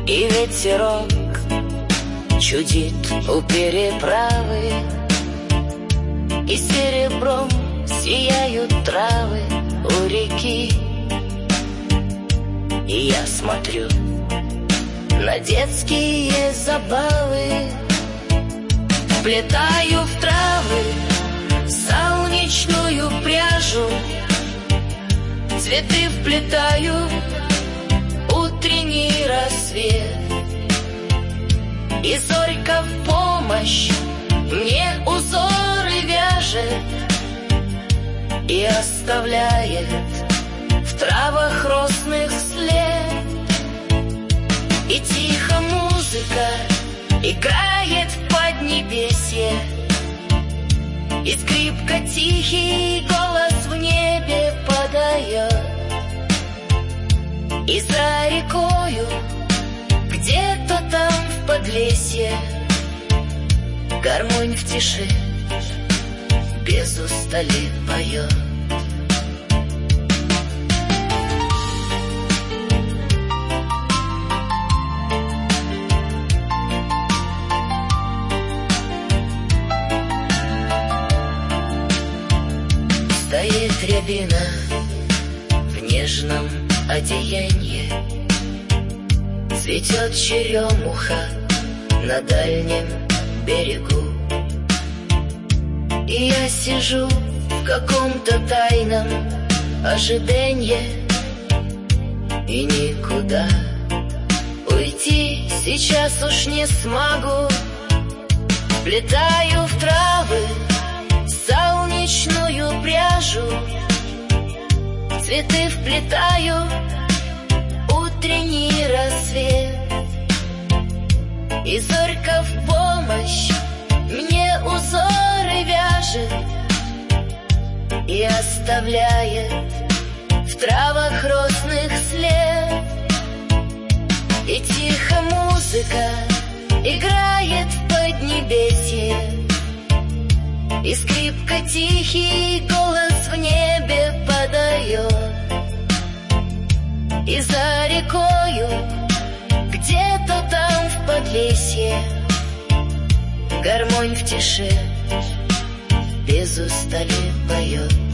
И ветерок чудит у переправы, и серебром сияют травы у реки. И я смотрю на детские забавы, вплетаю в травы солнечную пряжу, цветы вплетаю, утренний рассвет. И зорька в помощь мне узоры вяжет и оставляет в травах росных след. И тихо музыка играет в поднебесье, и скрипка тихий голос в небе подает. И за рекою, где-то там в подлесье, гармонь в тиши без устали поет. Стоит рябина в нежном одеянье, цветет черемуха на дальнем берегу. И я сижу в каком-то тайном ожиданье, и никуда уйти сейчас уж не смогу. Вплетаю в травы солнечную пряжу, цветы вплетаю, утренний рассвет. И зорька в помощь мне узоры вяжет и оставляет в травах росных след. И тихо музыка играет в поднебесье, и скрипка тихий голос в небе подает. И за рекою, где-то там в подлесье, гармонь в тиши без устали поет.